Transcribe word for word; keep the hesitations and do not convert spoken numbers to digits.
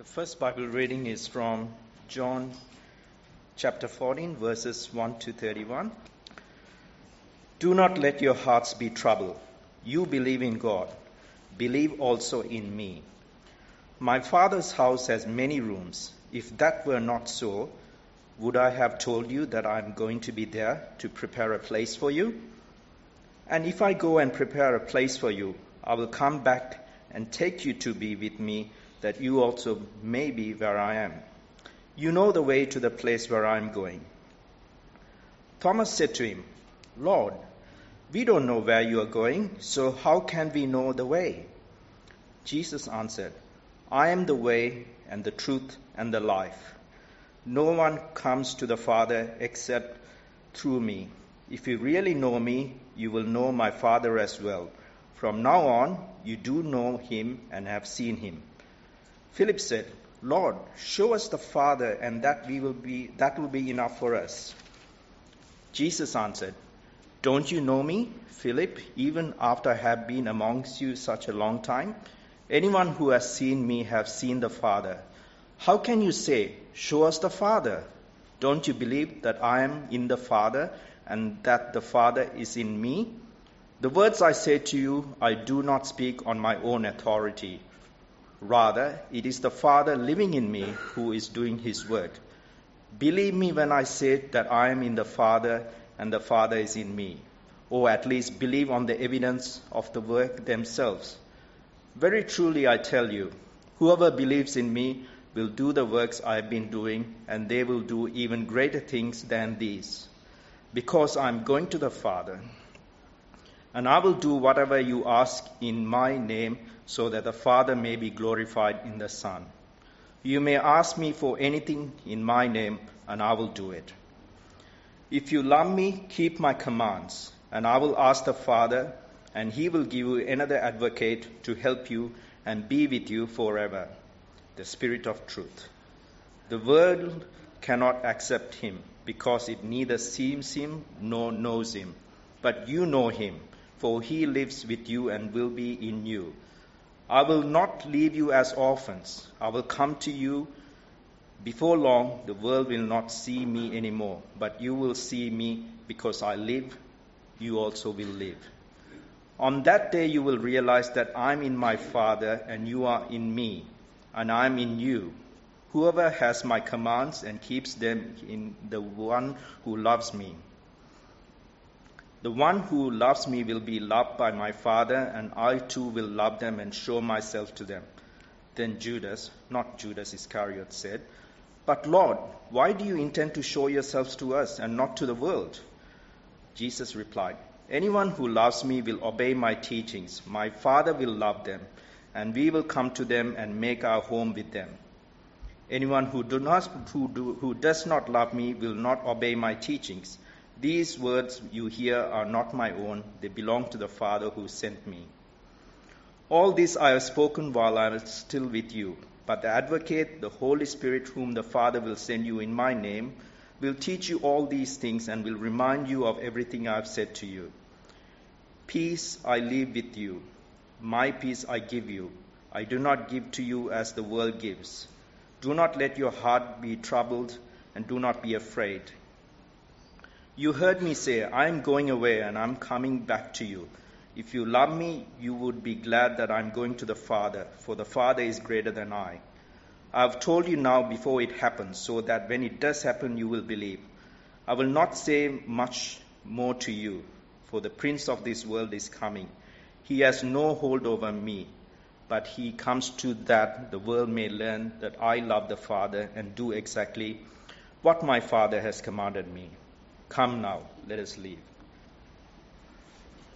The first Bible reading is from John chapter fourteen, verses one to thirty-one. Do not let your hearts be troubled. You believe in God. Believe also in me. My Father's house has many rooms. If that were not so, would I have told you that I am going to be there to prepare a place for you? And if I go and prepare a place for you, I will come back and take you to be with me, that you also may be where I am. You know the way to the place where I am going. Thomas said to him, Lord, we don't know where you are going, so how can we know the way? Jesus answered, I am the way and the truth and the life. No one comes to the Father except through me. If you really know me, you will know my Father as well. From now on, you do know him and have seen him. Philip said, Lord, show us the Father, and that we will be that will be enough for us. Jesus answered, Don't you know me, Philip, even after I have been amongst you such a long time? Anyone who has seen me has seen the Father. How can you say, Show us the Father? Don't you believe that I am in the Father, and that the Father is in me? The words I say to you, I do not speak on my own authority. Rather, it is the Father living in me who is doing his work. Believe me when I say that I am in the Father and the Father is in me. Or at least believe on the evidence of the work themselves. Very truly I tell you, whoever believes in me will do the works I have been doing, and they will do even greater things than these. Because I am going to the Father. And I will do whatever you ask in my name, so that the Father may be glorified in the Son. You may ask me for anything in my name, and I will do it. If you love me, keep my commands, and I will ask the Father, and he will give you another advocate to help you and be with you forever, the Spirit of truth. The world cannot accept him, because it neither sees him nor knows him. But you know him, for he lives with you and will be in you. I will not leave you as orphans. I will come to you. Before long, the world will not see me anymore, but you will see me, because I live, you also will live. On that day you will realize that I am in my Father, and you are in me, and I am in you. Whoever has my commands and keeps them in the one who loves me. The one who loves me will be loved by my Father, and I too will love them and show myself to them. Then Judas, not Judas Iscariot, said, But Lord, why do you intend to show yourselves to us and not to the world? Jesus replied, Anyone who loves me will obey my teachings. My Father will love them, and we will come to them and make our home with them. Anyone who, do not, who, do, who does not love me will not obey my teachings. These words you hear are not my own. They belong to the Father who sent me. All this I have spoken while I am still with you. But the Advocate, the Holy Spirit, whom the Father will send you in my name, will teach you all these things and will remind you of everything I have said to you. Peace I leave with you. My peace I give you. I do not give to you as the world gives. Do not let your heart be troubled, and do not be afraid. You heard me say, I am going away and I am coming back to you. If you love me, you would be glad that I am going to the Father, for the Father is greater than I. I have told you now before it happens, so that when it does happen, you will believe. I will not say much more to you, for the prince of this world is coming. He has no hold over me, but he comes to that the world may learn that I love the Father and do exactly what my Father has commanded me. Come now, let us leave.